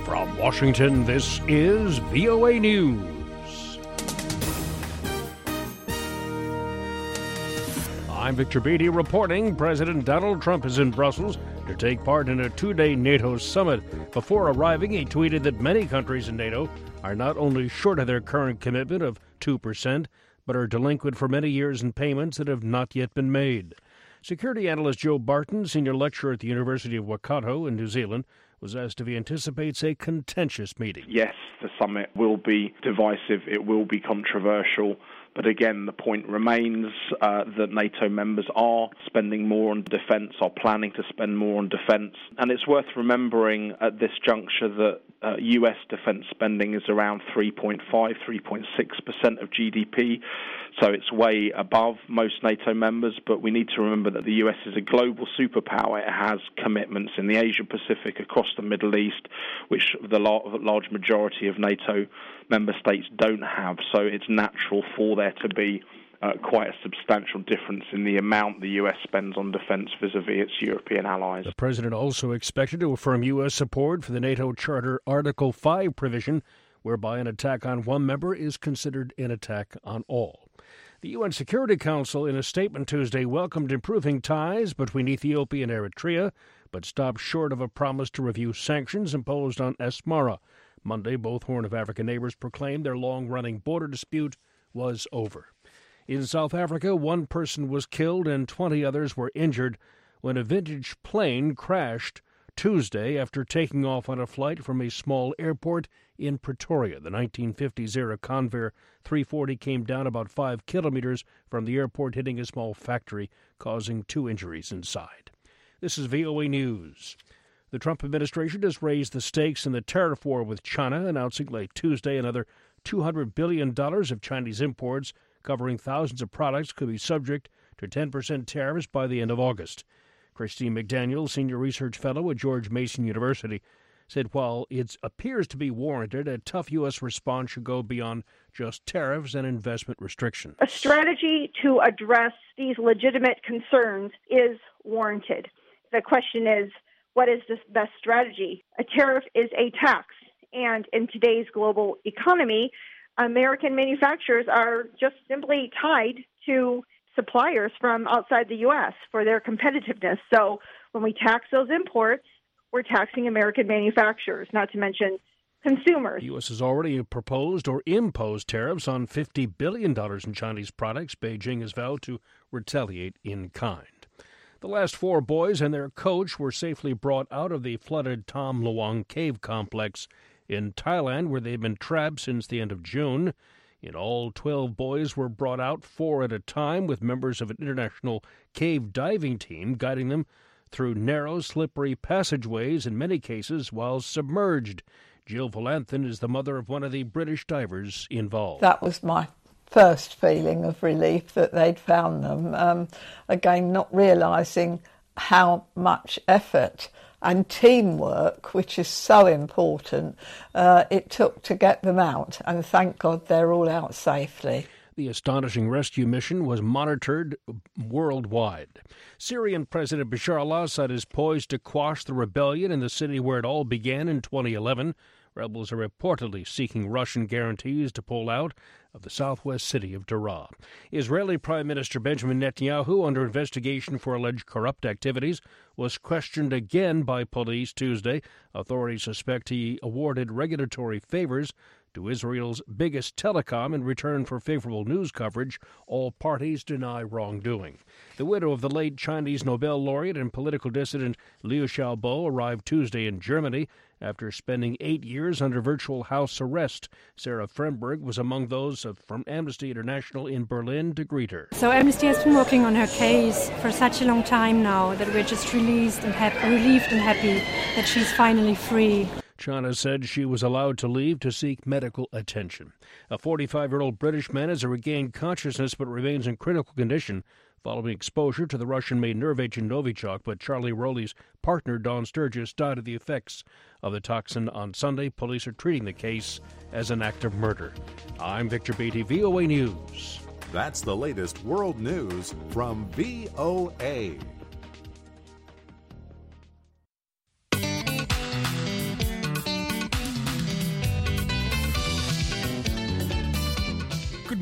From Washington, this is VOA News. I'm Victor Beatty reporting President Donald Trump is in Brussels to take part in a two-day NATO summit. Before arriving, he tweeted that many countries in NATO are not only short of their current commitment of 2%, but are delinquent for many years in payments that have not yet been made. Security analyst Joe Barton, senior lecturer at the University of Waikato in New Zealand, was asked if he anticipates a contentious meeting. Yes, the summit will be divisive, it will be controversial, but again, the point remains that NATO members are spending more on defence, are planning to spend more on defence, and it's worth remembering at this juncture that US defence spending is around 3.6% of GDP, so it's way above most NATO members, but we need to remember that the US is a global superpower. It has commitments in the Asia-Pacific, across the Middle East, which the large majority of NATO member states don't have, so it's natural for there to be quite a substantial difference in the amount the U.S. spends on defense vis-a-vis its European allies. The president also expected to affirm U.S. support for the NATO Charter Article 5 provision, whereby an attack on one member is considered an attack on all. The UN Security Council, in a statement Tuesday, welcomed improving ties between Ethiopia and Eritrea, but stopped short of a promise to review sanctions imposed on Asmara. Monday, both Horn of Africa neighbors proclaimed their long-running border dispute was over. In South Africa, one person was killed and 20 others were injured when a vintage plane crashed Tuesday after taking off on a flight from a small airport in Pretoria. The 1950s-era Convair 340 came down about 5 kilometers from the airport, hitting a small factory, causing 2 injuries inside. This is VOA News. The Trump administration has raised the stakes in the tariff war with China, announcing late Tuesday another $200 billion of Chinese imports covering thousands of products could be subject to 10% tariffs by the end of August. Christine McDaniel, senior research fellow at George Mason University, said while it appears to be warranted, a tough U.S. response should go beyond just tariffs and investment restrictions. A strategy to address these legitimate concerns is warranted. The question is, what is the best strategy? A tariff is a tax, and in today's global economy, American manufacturers are just simply tied to suppliers from outside the U.S. for their competitiveness. So when we tax those imports, we're taxing American manufacturers, not to mention consumers. The U.S. has already proposed or imposed tariffs on $50 billion in Chinese products. Beijing has vowed to retaliate in kind. The last 4 boys and their coach were safely brought out of the flooded Tham Luang cave complex in Thailand, where they've been trapped since the end of June. In all, 12 boys were brought out, 4 at a time, with members of an international cave diving team guiding them through narrow, slippery passageways, in many cases while submerged. Jill Valanthen is the mother of one of the British divers involved. That was my first feeling of relief that they'd found them. Again, not realising how much effort and teamwork, which is so important, it took to get them out. And thank God they're all out safely. The astonishing rescue mission was monitored worldwide. Syrian President Bashar al-Assad is poised to quash the rebellion in the city where it all began in 2011. Rebels are reportedly seeking Russian guarantees to pull out of the southwest city of Daraa. Israeli Prime Minister Benjamin Netanyahu, under investigation for alleged corrupt activities, was questioned again by police Tuesday. Authorities suspect he awarded regulatory favors to Israel's biggest telecom in return for favorable news coverage. All parties deny wrongdoing. The widow of the late Chinese Nobel laureate and political dissident Liu Xiaobo arrived Tuesday in Germany after spending 8 years under virtual house arrest. Sarah Fremberg was among those from Amnesty International in Berlin to greet her. So Amnesty has been working on her case for such a long time now that we're just relieved and happy that she's finally free. China said she was allowed to leave to seek medical attention. A 45-year-old British man has regained consciousness but remains in critical condition following exposure to the Russian-made nerve agent Novichok, but Charlie Rowley's partner, Dawn Sturgis, died of the effects of the toxin on Sunday. Police are treating the case as an act of murder. I'm Victor Beatty, VOA News. That's the latest world news from VOA.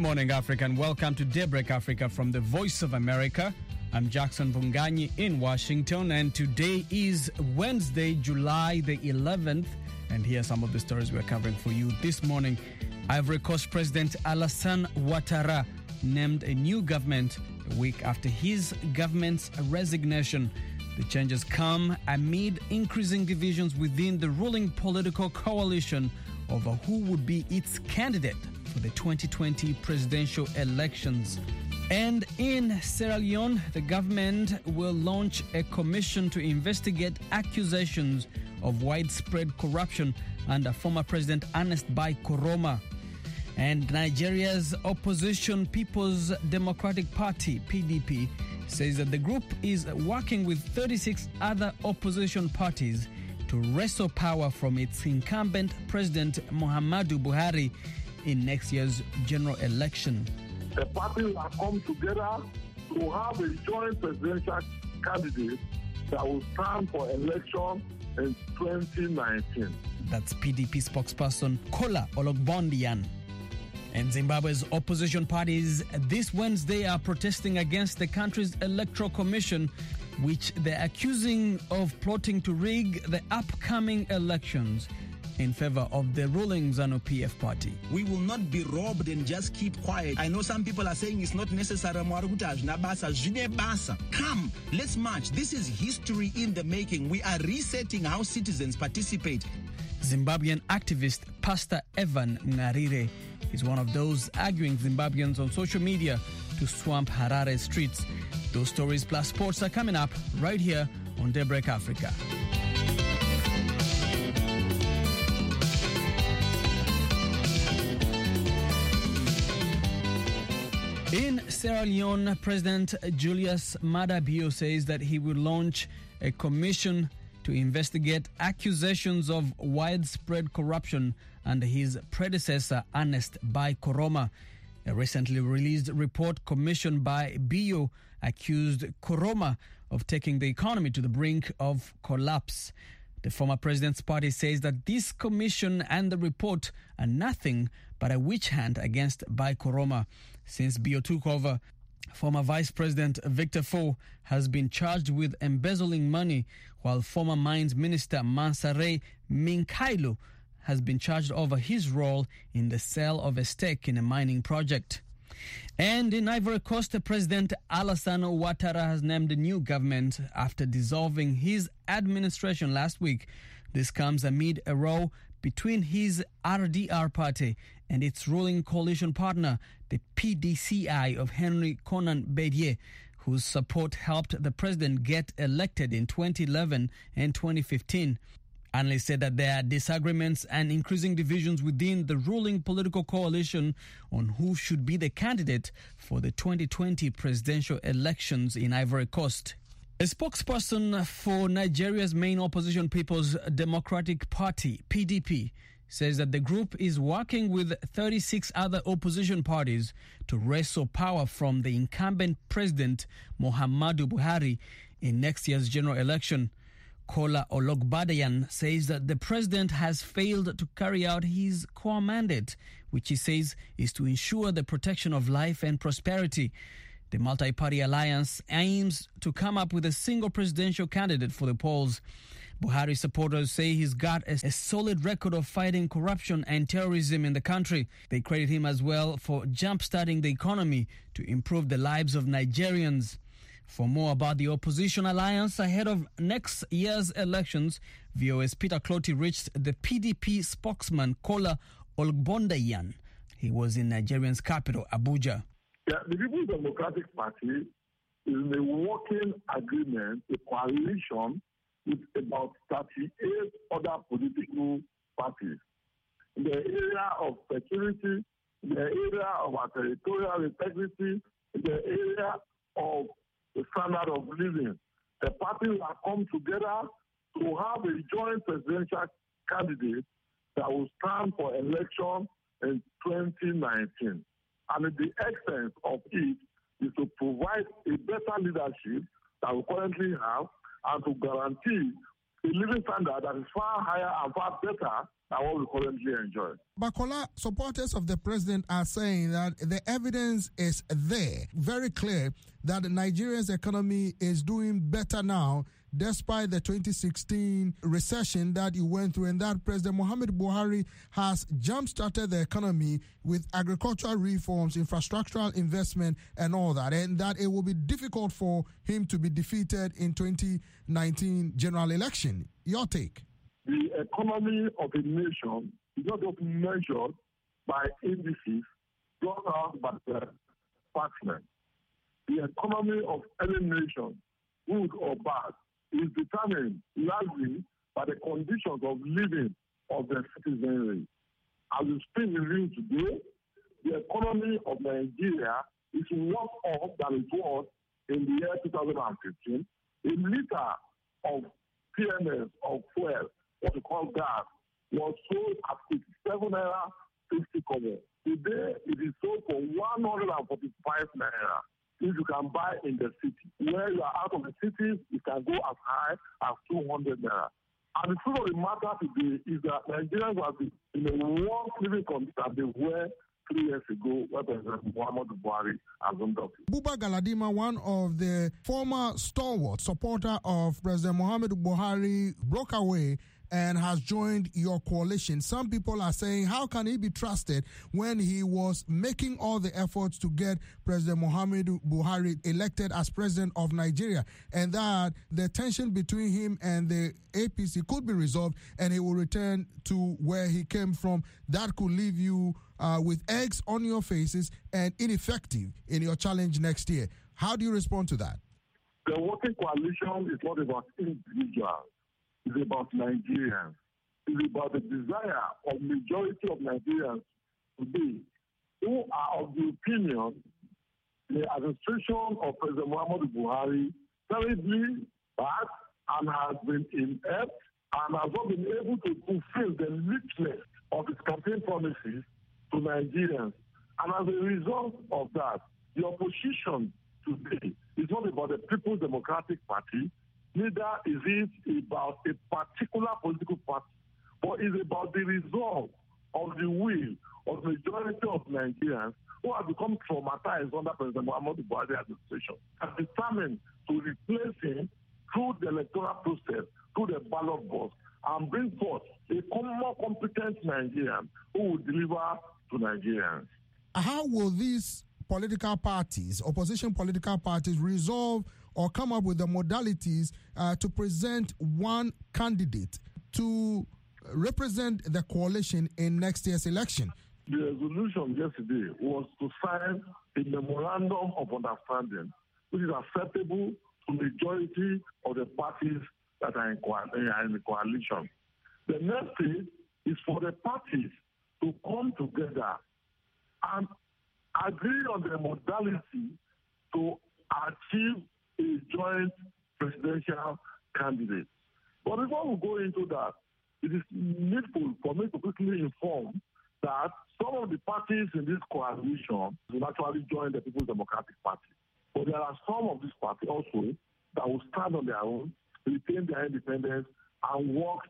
morning, Africa, and welcome to Daybreak Africa from the Voice of America. I'm Jackson Vunganyi in Washington, and today is Wednesday, July the 11th, and here are some of the stories we're covering for you this morning. Ivory Coast President Alassane Ouattara named a new government a week after his government's resignation. The changes come amid increasing divisions within the ruling political coalition over who would be its candidate for the 2020 presidential elections. And in Sierra Leone, the government will launch a commission to investigate accusations of widespread corruption under former President Ernest Bai Koroma. And Nigeria's opposition People's Democratic Party, PDP, says that the group is working with 36 other opposition parties to wrestle power from its incumbent President Muhammadu Buhari in next year's general election. The parties have come together to have a joint presidential candidate that will stand for election in 2019. That's PDP spokesperson Kola Ologbondiyan. And Zimbabwe's opposition parties this Wednesday are protesting against the country's electoral commission, which they're accusing of plotting to rig the upcoming elections in favor of the ruling ZANU-PF party. We will not be robbed and just keep quiet. I know some people are saying it's not necessary. Come, let's march. This is history in the making. We are resetting how citizens participate. Zimbabwean activist Pastor Evan Ngarire is one of those arguing Zimbabweans on social media to swamp Harare streets. Those stories plus sports are coming up right here on Daybreak Africa. In Sierra Leone, President Julius Maada Bio says that he will launch a commission to investigate accusations of widespread corruption under his predecessor, Ernest Bai Koroma. A recently released report commissioned by Bio accused Koroma of taking the economy to the brink of collapse. The former president's party says that this commission and the report are nothing but a witch hunt against Bai Koroma. Since Bio took over, former Vice President Victor Fo has been charged with embezzling money, while former Mines Minister Mansare Minkailu has been charged over his role in the sale of a stake in a mining project. And in Ivory Coast, President Alassane Ouattara has named a new government after dissolving his administration last week. This comes amid a row between his RDR party and its ruling coalition partner, the PDCI of Henry Konan Bédié, whose support helped the president get elected in 2011 and 2015. Analysts said that there are disagreements and increasing divisions within the ruling political coalition on who should be the candidate for the 2020 presidential elections in Ivory Coast. A spokesperson for Nigeria's main opposition People's Democratic Party, PDP, says that the group is working with 36 other opposition parties to wrestle power from the incumbent president Muhammadu Buhari in next year's general election. Kola Ologbondiyan says that the president has failed to carry out his core mandate, which he says is to ensure the protection of life and prosperity. The multi-party alliance aims to come up with a single presidential candidate for the polls. Buhari supporters say he's got a solid record of fighting corruption and terrorism in the country. They credit him as well for jump-starting the economy to improve the lives of Nigerians. For more about the opposition alliance ahead of next year's elections, VOA's Peter Clotty reached the PDP spokesman Kola Ologbondiyan. He was in Nigeria's capital, Abuja. Yeah, the People's Democratic Party is in a working agreement, a coalition with about 38 other political parties. In the area of security, in the area of our territorial integrity, in the area of the standard of living. The parties have come together to have a joint presidential candidate that will stand for election in 2019. And the essence of it is to provide a better leadership that we currently have and to guarantee a living standard that is far higher and far better than what we currently enjoy. Bakola, supporters of the president are saying that the evidence is there, very clear, that Nigeria's economy is doing better now despite the 2016 recession that you went through, and that President Muhammadu Buhari has jump-started the economy with agricultural reforms, infrastructural investment, and all that, and that it will be difficult for him to be defeated in 2019 general election. Your take? The economy of a nation is not just measured by indices brought out by the parliament. The economy of any nation, good or bad, is determined largely by the conditions of living of the citizenry. As we speak in you today, the economy of Nigeria is worse off than it was in the year 2015. A liter of PMS of fuel, what we call gas, was sold at 57 naira 50 kobo. Today, it is sold for 145 naira. If you can buy in the city. Where you are out of the city, it can go as high as 200 naira. And the truth of the matter today is that Nigerians have been in a worse living condition than they were 3 years ago when President Muhammadu Buhari has conducted. Buba Galadima, one of the former stalwart supporter of President Muhammadu Buhari, broke away and has joined your coalition. Some people are saying, how can he be trusted when he was making all the efforts to get President Muhammadu Buhari elected as president of Nigeria, and that the tension between him and the APC could be resolved and he will return to where he came from? That could leave you with eggs on your faces and ineffective in your challenge next year. How do you respond to that? The working coalition is not about individuals. It's about Nigerians. It's about the desire of majority of Nigerians today who are of the opinion the administration of President Muhammadu Buhari terribly bad and has been inept and has not been able to fulfill the litany of his campaign promises to Nigerians. And as a result of that, the opposition today is not about the People's Democratic Party, neither is it about a particular political party, but it's about the resolve of the will of the majority of Nigerians who have become traumatized under President Muhammadu Buhari administration and determined to replace him through the electoral process, through the ballot box, and bring forth a more competent Nigerian who will deliver to Nigerians. How will these political parties, opposition political parties, resolve or come up with the modalities to present one candidate to represent the coalition in next year's election? The resolution yesterday was to sign a memorandum of understanding which is acceptable to the majority of the parties that are in the coalition. The next thing is for the parties to come together and agree on the modality to achieve a joint presidential candidate. But before we go into that, it is needful for me to quickly inform that some of the parties in this coalition will actually join the People's Democratic Party. But there are some of these parties also that will stand on their own, retain their independence, and work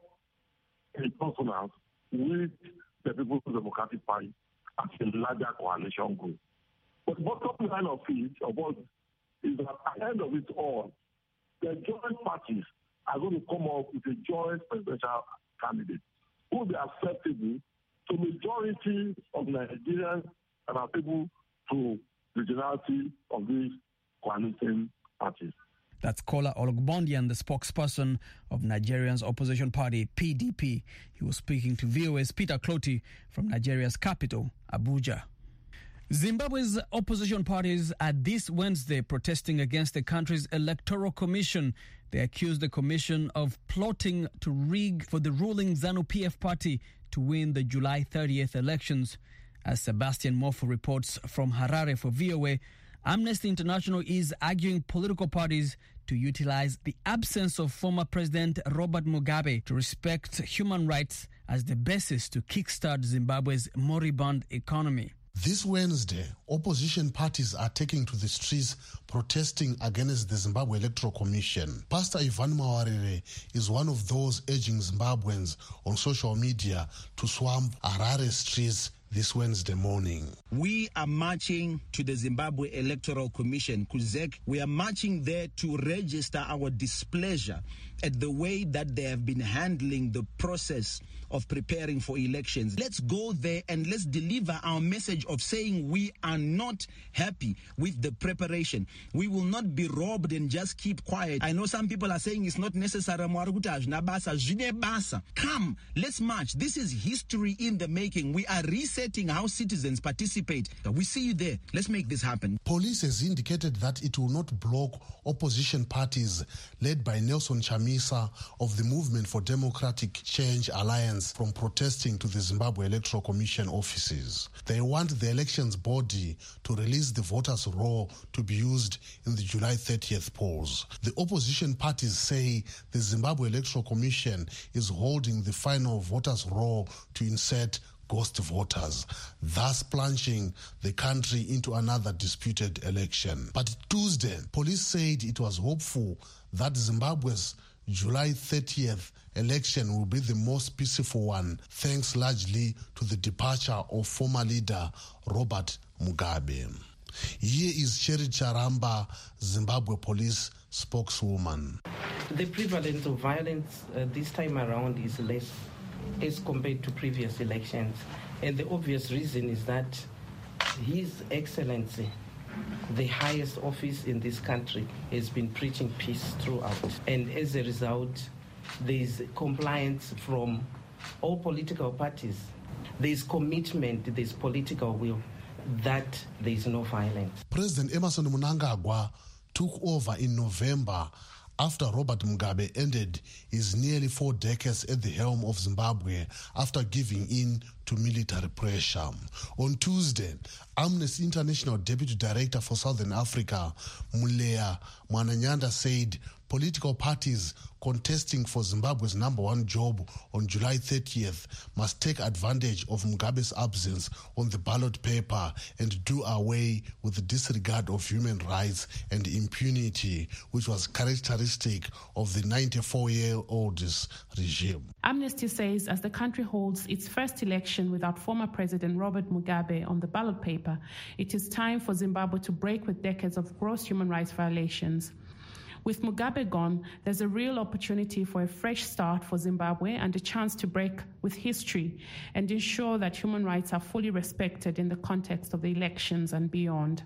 in consonance with the People's Democratic Party as a larger coalition group. But the bottom line of it, of all, is that at the end of it all, the joint parties are going to come up with a joint presidential candidate who will be acceptable to majority of Nigerians and are able to the generality of these coalition parties. That's Kola Ologbondian, the spokesperson of Nigeria's opposition party, PDP. He was speaking to VOA's Peter Clotty from Nigeria's capital, Abuja. Zimbabwe's opposition parties are this Wednesday protesting against the country's electoral commission. They accuse the commission of plotting to rig for the ruling ZANU-PF party to win the July 30th elections. As Sebastian Mofo reports from Harare for VOA, Amnesty International is arguing political parties to utilize the absence of former President Robert Mugabe to respect human rights as the basis to kickstart Zimbabwe's moribund economy. This Wednesday, opposition parties are taking to the streets protesting against the Zimbabwe Electoral Commission. Pastor Ivan Mawarire is one of those urging Zimbabweans on social media to swarm Harare streets this Wednesday morning. We are marching to the Zimbabwe Electoral Commission, KUZEK. We are marching there to register our displeasure at the way that they have been handling the process of preparing for elections. Let's go there and let's deliver our message of saying we are not happy with the preparation. We will not be robbed and just keep quiet. I know some people are saying it's not necessary. Come, let's march. This is history in the making. We are resetting how citizens participate. We see you there. Let's make this happen. Police has indicated that it will not block opposition parties led by Nelson Chamisa of the Movement for Democratic Change Alliance from protesting to the Zimbabwe Electoral Commission offices. They want the elections body to release the voters' roll to be used in the July 30th polls. The opposition parties say the Zimbabwe Electoral Commission is holding the final voters' roll to insert ghost voters, thus plunging the country into another disputed election. But Tuesday, police said it was hopeful that Zimbabwe's July 30th election will be the most peaceful one, thanks largely to the departure of former leader Robert Mugabe. Here is Sherry Charamba, Zimbabwe police spokeswoman. The prevalence of violence this time around is less as compared to previous elections. And the obvious reason is that His Excellency, the highest office in this country, has been preaching peace throughout. And as a result, there is compliance from all political parties. There is commitment, there is political will that there is no violence. President Emmerson Mnangagwa took over in November after Robert Mugabe ended his nearly 4 decades at the helm of Zimbabwe after giving in to military pressure. On Tuesday, Amnesty International Deputy Director for Southern Africa, Muleya Mwananyanda, said political parties contesting for Zimbabwe's #1 job on July 30th must take advantage of Mugabe's absence on the ballot paper and do away with the disregard of human rights and impunity, which was characteristic of the 94-year-old's regime. Amnesty says as the country holds its first election without former President Robert Mugabe on the ballot paper, it is time for Zimbabwe to break with decades of gross human rights violations. With Mugabe gone, there's a real opportunity for a fresh start for Zimbabwe and a chance to break with history and ensure that human rights are fully respected in the context of the elections and beyond.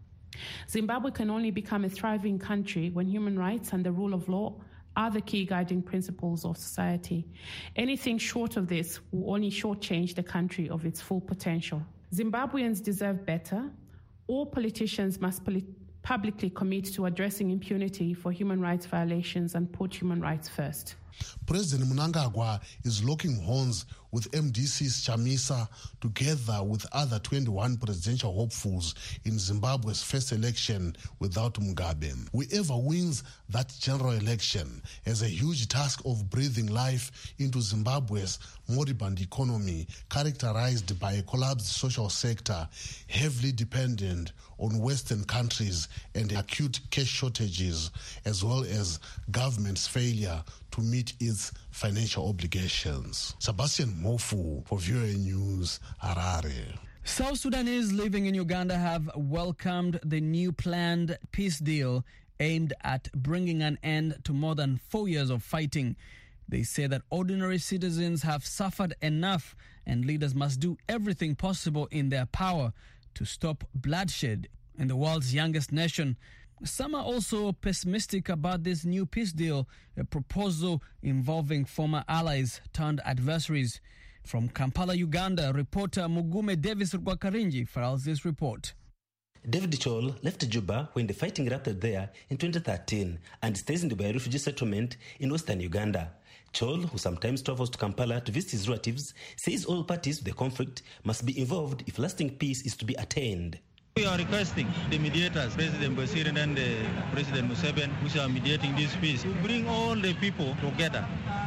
Zimbabwe can only become a thriving country when human rights and the rule of law are the key guiding principles of society. Anything short of this will only shortchange the country of its full potential. Zimbabweans deserve better. All politicians must publicly commit to addressing impunity for human rights violations and put human rights first. President Mnangagwa is locking horns with MDC's Chamisa together with other 21 presidential hopefuls in Zimbabwe's first election without Mugabe. Whoever wins that general election has a huge task of breathing life into Zimbabwe's moribund economy, characterized by a collapsed social sector, heavily dependent on Western countries and acute cash shortages, as well as government's failure to meet its financial obligations. Sebastian Mofu for VOA News, Harare. South Sudanese living in Uganda have welcomed the new planned peace deal aimed at bringing an end to more than 4 years of fighting. They say that ordinary citizens have suffered enough and leaders must do everything possible in their power to stop bloodshed in the world's youngest nation. Some are also pessimistic about this new peace deal, a proposal involving former allies turned adversaries. From Kampala, Uganda, reporter Mugume Davis Rwakarinji files this report. David Chol left Juba when the fighting erupted there in 2013 and stays in the Buea refugee settlement in western Uganda. Chol, who sometimes travels to Kampala to visit his relatives, says all parties to the conflict must be involved if lasting peace is to be attained. We are requesting the mediators, President Bashir and President Museveni, which are mediating this peace, to bring all the people together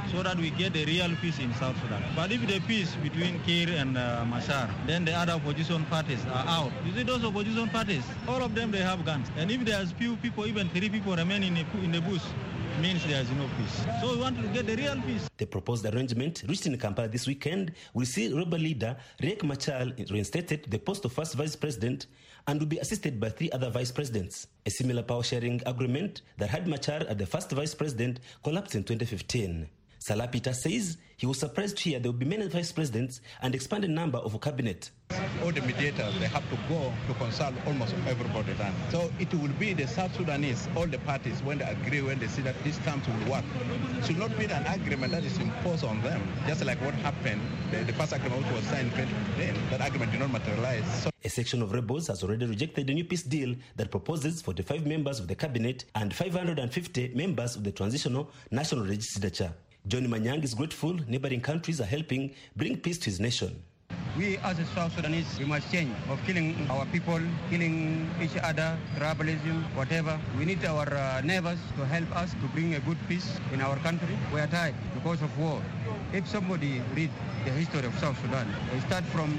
so that we get a real peace in South Sudan. But if the peace between Kiir and Machar, then the other opposition parties are out. You see those opposition parties, all of them, they have guns. And if there's few people, even 3 people remain in the bush, means there's no peace. So we want to get the real peace. The proposed arrangement reached in Kampala this weekend will see rebel leader Riek Machar reinstated to the post of first vice president and will be assisted by 3 other vice presidents. A similar power-sharing agreement that had Machar as the first vice president collapsed in 2015. Salah Peter says he was surprised to hear there will be many vice presidents and expanded number of a cabinet. All the mediators, they have to go to consult almost everybody then. So it will be the South Sudanese, all the parties, when they agree, when they see that these terms will work. It should not be an agreement that is imposed on them, just like what happened, the first agreement which was signed in 2015. That agreement did not materialize. So a section of rebels has already rejected the new peace deal that proposes 45 members of the cabinet and 550 members of the Transitional National Legislature. Johnny Manyang is grateful neighboring countries are helping bring peace to his nation. We as a South Sudanese, we must change of killing our people, killing each other, tribalism, whatever. We need our neighbors to help us to bring a good peace in our country. We are tired because of war. If somebody read the history of South Sudan, we start from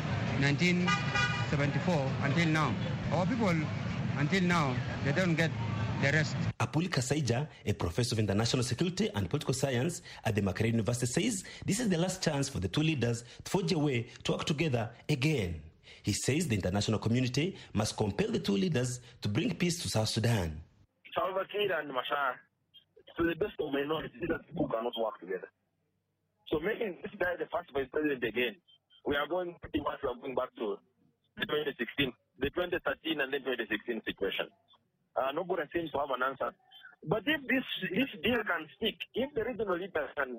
1974 until now. Our people, until now, they don't get the rest. Apuli Kasaija, a professor of international security and political science at the Makerere University, says this is the last chance for the 2 leaders to forge a way to work together again. He says the international community must compel the 2 leaders to bring peace to South Sudan. Salva Kiir and Machar, to the best of my knowledge, that people cannot work together. So making this guy the first vice president again, we are going back to the 2016, the 2013 and then 2016 situation. Nobody seems to have an answer. But if this deal can stick, if the regional leaders can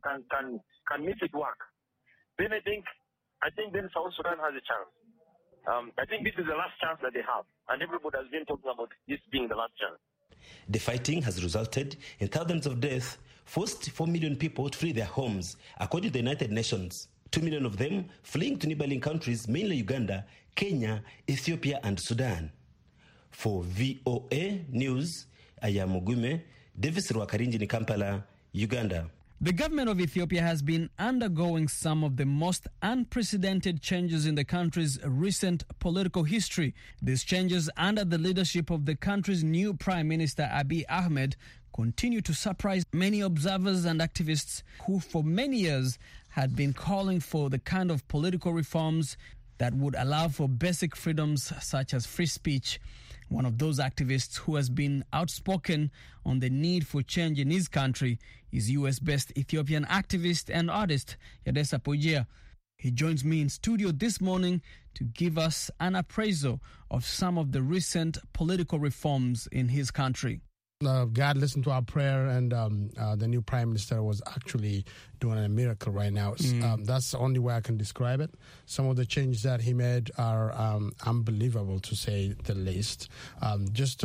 make it work, then I think then South Sudan has a chance. I think this is the last chance that they have, and everybody has been talking about this being the last chance. The fighting has resulted in thousands of deaths, forced 4 million people to flee their homes, according to the United Nations. 2 million of them fleeing to neighboring countries, mainly Uganda, Kenya, Ethiopia, and Sudan. For VOA News, I am Mugume, Davis Rwakarinji in Kampala, Uganda. The government of Ethiopia has been undergoing some of the most unprecedented changes in the country's recent political history. These changes, under the leadership of the country's new Prime Minister Abiy Ahmed, continue to surprise many observers and activists who for many years had been calling for the kind of political reforms that would allow for basic freedoms such as free speech. One of those activists who has been outspoken on the need for change in his country is US-based Ethiopian activist and artist Yadesa Pojia. He joins me in studio this morning to give us an appraisal of some of the recent political reforms in his country. God listened to our prayer, and the new prime minister was actually doing a miracle right now. That's the only way I can describe it. Some of the changes that he made are unbelievable, to say the least. Just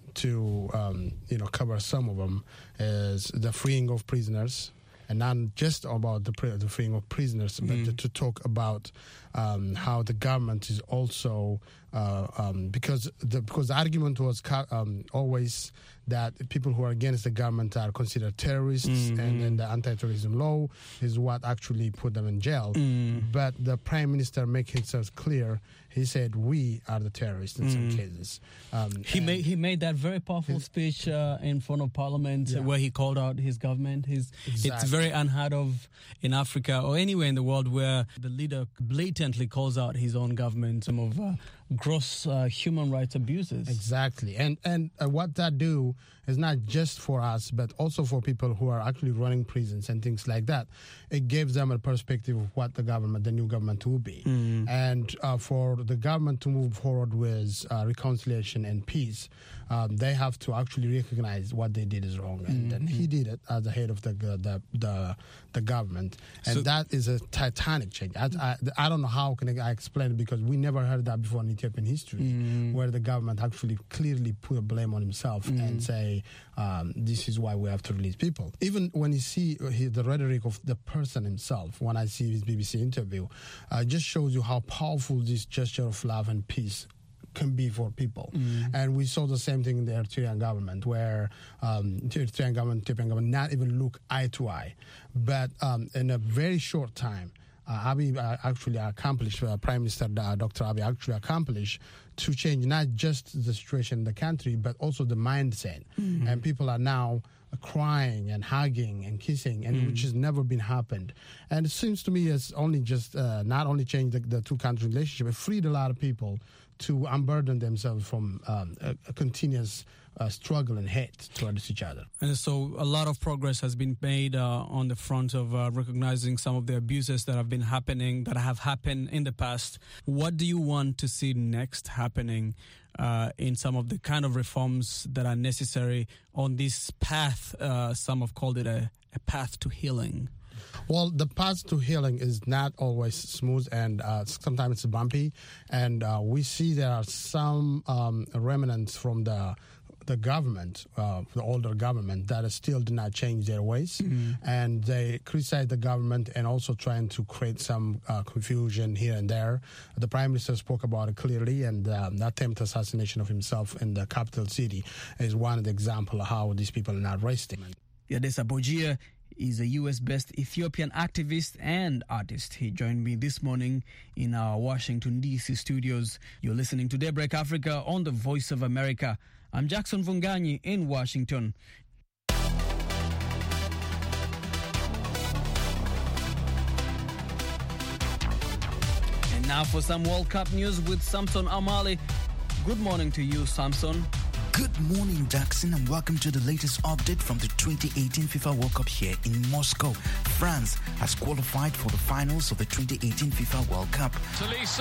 to cover some of them is the freeing of prisoners. And not just about the freeing of prisoners, but to talk about how the government is also because the argument was always that people who are against the government are considered terrorists, and then the anti-terrorism law is what actually put them in jail. But the prime minister made himself clear. He said we are the terrorists in some cases. He made that very powerful speech in front of Parliament where he called out his government. It's very unheard of in Africa or anywhere in the world where the leader blatantly calls out his own government some of gross human rights abuses. Exactly. And what that do is not just for us, but also for people who are actually running prisons and things like that. It gives them a perspective of what the new government will be. And for the government to move forward with reconciliation and peace, they have to actually recognize what they did is wrong. And he did it as the head of the government. And so, that is a titanic change. I don't know how can I explain it, because we never heard that before in Ethiopian history, where the government actually clearly put a blame on himself and say, this is why we have to release people. Even when you see the rhetoric of the person himself, when I see his BBC interview, just shows you how powerful this gesture of love and peace can be for people. And we saw the same thing in the Eritrean government, where the Eritrean government not even look eye to eye. But in a very short time, Abiy actually accomplished, Prime Minister Dr. Abiy actually accomplished to change not just the situation in the country, but also the mindset. And people are now crying and hugging and kissing, and which has never been happened. And it seems to me it's only just not only changed the two country relationship, it freed a lot of people to unburden themselves from a continuous struggle and hate towards each other. And so a lot of progress has been made on the front of recognizing some of the abuses that have happened in the past. What do you want to see next happening in some of the kind of reforms that are necessary on this path? Some have called it a path to healing. Well, the path to healing is not always smooth, and sometimes it's bumpy. And we see there are some remnants from the government, the older government, that still do not change their ways. And they criticize the government and also trying to create some confusion here and there. The Prime Minister spoke about it clearly, and the attempted assassination of himself in the capital city is one example of how these people are not resting. Yadesa Bojia is a US-based Ethiopian activist and artist. He joined me this morning in our Washington, D.C. studios. You're listening to Daybreak Africa on the Voice of America. I'm Jackson Vunganyi in Washington. And now for some World Cup news with Samson Amali. Good morning to you, Samson. Good morning, Jackson, and welcome to the latest update from the 2018 FIFA World Cup here in Moscow. France has qualified for the finals of the 2018 FIFA World Cup. Tolisso!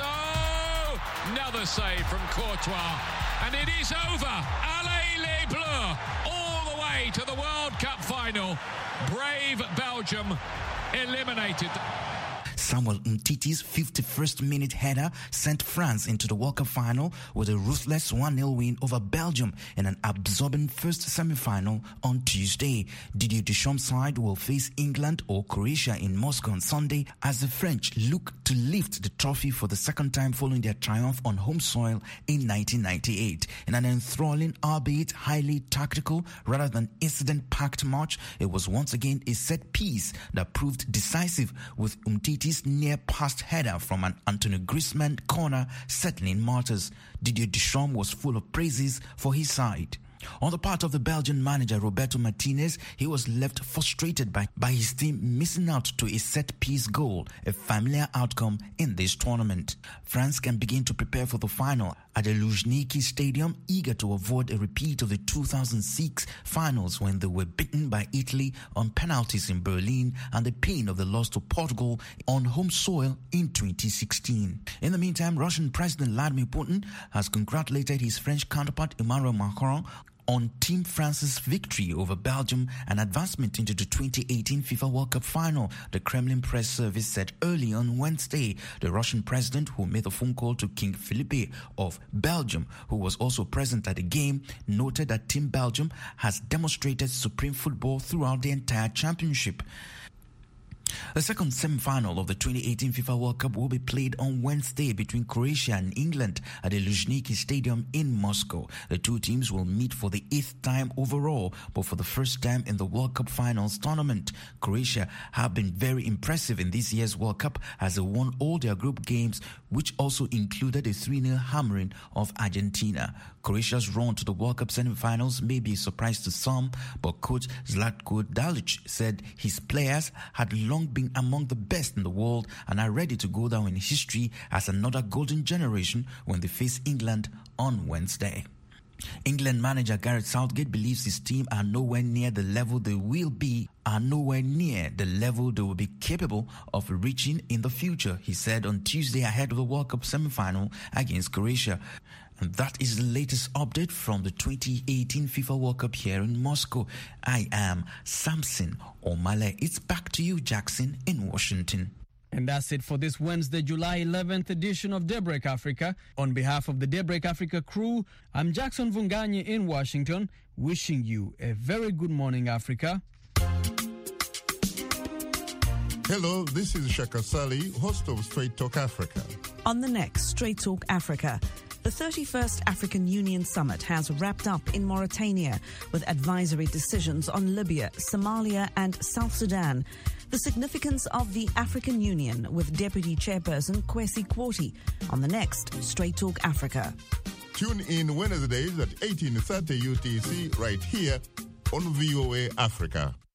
Another save from Courtois. And it is over. Allez les Bleus! All the way to the World Cup final. Brave Belgium eliminated. Samuel Umtiti's 51st minute header sent France into the World Cup final with a ruthless 1-0 win over Belgium in an absorbing first semi-final on Tuesday. Didier Deschamps' side will face England or Croatia in Moscow on Sunday as the French look to lift the trophy for the second time following their triumph on home soil in 1998. In an enthralling, albeit highly tactical rather than incident-packed match, it was once again a set piece that proved decisive, with Umtiti's near-past header from an Antonio Griezmann corner settling matters. Didier Deschamps was full of praises for his side. On the part of the Belgian manager Roberto Martinez, he was left frustrated by his team missing out to a set-piece goal, a familiar outcome in this tournament. France can begin to prepare for the final at the Luzhniki Stadium, eager to avoid a repeat of the 2006 finals when they were beaten by Italy on penalties in Berlin and the pain of the loss to Portugal on home soil in 2016. In the meantime, Russian President Vladimir Putin has congratulated his French counterpart Emmanuel Macron on Team France's victory over Belgium and advancement into the 2018 FIFA World Cup final, the Kremlin press service said early on Wednesday. The Russian president, who made a phone call to King Felipe of Belgium, who was also present at the game, noted that Team Belgium has demonstrated supreme football throughout the entire championship. The second semi-final of the 2018 FIFA World Cup will be played on Wednesday between Croatia and England at the Luzhniki Stadium in Moscow. The two teams will meet for the 8th time overall, but for the first time in the World Cup Finals tournament. Croatia have been very impressive in this year's World Cup as they won all their group games, which also included a 3-0 hammering of Argentina. Croatia's run to the World Cup semi-finals may be a surprise to some, but coach Zlatko Dalic said his players had long been among the best in the world and are ready to go down in history as another golden generation when they face England on Wednesday. England manager Gareth Southgate believes his team are nowhere near the level they will be capable of reaching in the future, he said on Tuesday ahead of the World Cup semi-final against Croatia. And that is the latest update from the 2018 FIFA World Cup here in Moscow. I am Samson Omale. It's back to you, Jackson, in Washington. And that's it for this Wednesday, July 11th edition of Daybreak Africa. On behalf of the Daybreak Africa crew, I'm Jackson Vunganyi in Washington, wishing you a very good morning, Africa. Hello, this is Shaka Sali, host of Straight Talk Africa. On the next Straight Talk Africa, The 31st African Union Summit has wrapped up in Mauritania with advisory decisions on Libya, Somalia and South Sudan. The significance of the African Union with Deputy Chairperson Kwesi Kwoti on the next Straight Talk Africa. Tune in Wednesdays at 18:30 UTC right here on VOA Africa.